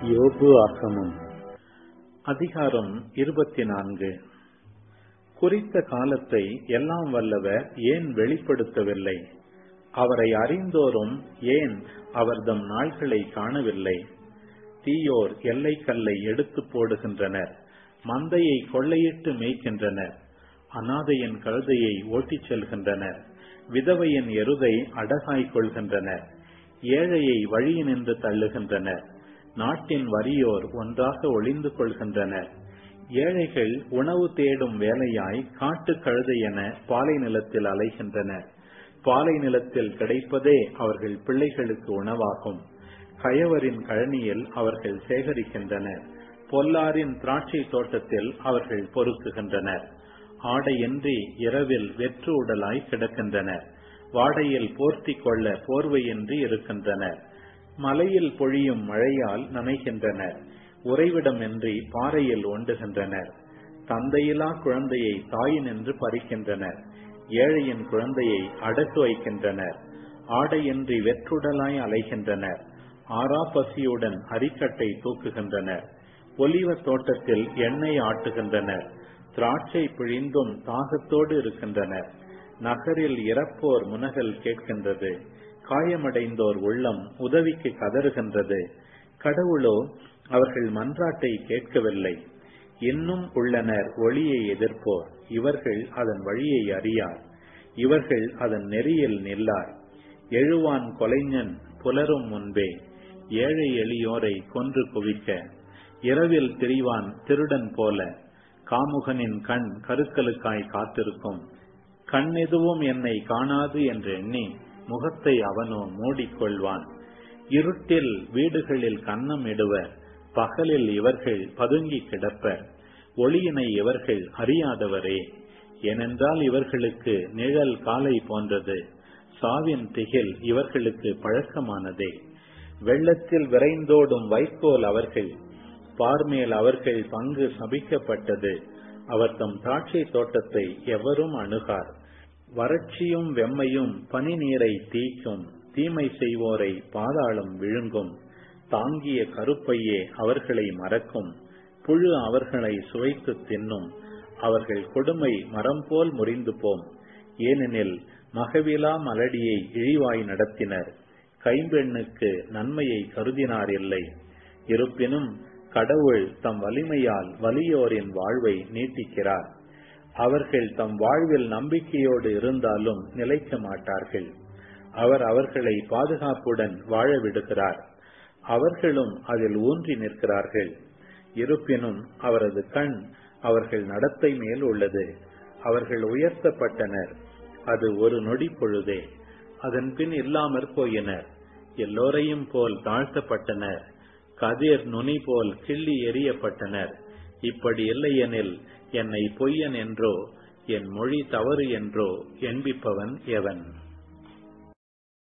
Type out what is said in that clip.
யோபு ஆகமம் அதிகாரம் 24. குறித்த காலத்தை எல்லாம் வல்லவர் ஏன் வெளிப்படுத்தவில்லை? அவரை அறிந்தோரும் ஏன் அவர்தம் நாள்களை காணவில்லை? தீயோர் எல்லை கல்லை எடுத்து போடுகின்றனர், மந்தையை கொள்ளையிட்டு மேய்க்கின்றனர், அனாதையின் கழுதையை ஓட்டிச் செல்கின்றனர், விதவையின் எருதை அடகாய் கொள்கின்றனர், ஏழையை வழியினின்று தள்ளுகின்றனர், நாட்டின் வறியோர் ஒன்றாக ஒளிந்து கொள்கின்றனர். ஏழைகள் உணவு தேடும் வேலையாய் காட்டு கழுதை என பாலை நிலத்தில் அலைகின்றனர். பாலை நிலத்தில் கிடைப்பதே அவர்கள் பிள்ளைகளுக்கு உணவாகும். கயவரின் கழனியில் அவர்கள் சேகரிக்கின்றனர், பொல்லாரின் திராட்சை தோட்டத்தில் அவர்கள் பொறுக்குகின்றனர். ஆடையின்றி இரவில் வெற்று உடலாய் கிடக்கின்றனர், வாடையில் போர்த்தி கொள்ள போர்வையின்றி இருக்கின்றனர். மலையில் பொழியும் மழையால் நனைகின்றனர், உறைவிடமின்றி பாறையில் ஒண்டுகின்றனர். தந்தையிலா குழந்தையை தாயினின்று பறிக்கின்றனர், ஏழையின் குழந்தையை அடக்கு வைக்கின்றனர். ஆடையின்றி வெற்றுடலாய் அலைகின்றனர், ஆறா பசியுடன் அரிக்கட்டை தூக்குகின்றனர். ஒலிவ தோட்டத்தில் எண்ணெய் ஆட்டுகின்றனர், திராட்சை பிழிந்தும் தாகத்தோடு இருக்கின்றனர். நகரில் இறப்போர் முனகல் கேட்கின்றது, காயமடைந்தோர் உள்ளம் உதவிக்கு கதறுகின்றது. கடவுளோ அவர்கள் மன்றாட்டை கேட்கவில்லை. இன்னும் உள்ளனர் ஒளியை எதிர்ப்போர், இவர்கள் அதன் வழியை அறியார், இவர்கள் அதன் நெறியில் நில்லார். எழுவான் கொலைஞன் புலரும் முன்பே, ஏழை எளியோரை கொன்று குவிக்க. இரவில் திரிவான் திருடன் போல, காமுகனின் கண் கருக்கலுக்காய் காத்திருக்கும். கண் எதுவும் என்னை காணாது என்று எண்ணி முகத்தை அவனோ மூடிக்கொள்வான். இருட்டில் வீடுகளில் கன்னம் இடுவர், பகலில் இவர்கள் பதுங்கி கிடப்பர். ஒளியினை இவர்கள் அறியாதவரே, ஏனென்றால் இவர்களுக்கு நிழல் காலை போன்றது, சாவின் திகில் இவர்களுக்கு பழக்கமானதே. வெள்ளத்தில் விரைந்தோடும் வைக்கோல் அவர்கள், பார்மேல் அவர்கள் பங்கு சபிக்கப்பட்டது. அவர் தம் திராட்சை தோட்டத்தை எவரும் அணுகார். வறட்சியும் வெம்மையும் பனி நீரை தீக்கும், தீமை செய்வோரை பாதாளம் விழுங்கும். தாங்கிய கருப்பையே அவர்களை மறக்கும், புழு அவர்களை சுவைத்து தின்னும். அவர்கள் கொடுமை மரம் போல் முறிந்து போம், ஏனெனில் மகவிலா மலடியை இழிவாய் நடத்தினர், கைம்பெண்ணுக்கு நன்மையை கருதினார் இல்லை. இருப்பினும் கடவுள் தம் வலிமையால் வலியோரின் வாழ்வை நீட்டிக்கிறார். அவர்கள் தம் வாழ்வில் நம்பிக்கையோடு இருந்தாலும் நிலைக்க மாட்டார்கள். அவர் அவர்களை பாதுகாப்புடன் வாழ விடுகிறார், அவர்களும் அதில் ஊன்றி நிற்கிறார்கள். இருப்பினும் அவரது கண் அவர்கள் நடத்தை மேல் உள்ளது. அவர்கள் உயர்த்தப்பட்டனர், அது ஒரு நொடி பொழுதே, அதன் பின் இல்லாமற் போயினர். எல்லோரையும் போல் தாழ்த்தப்பட்டனர், கதிர் நுனி போல் கிள்ளி எறியப்பட்டனர். இப்படி இல்லையெனில் என்னை பொய்யன் என்றோ என் மொழி தவறு என்றோ என்பிப்பவன் எவன்?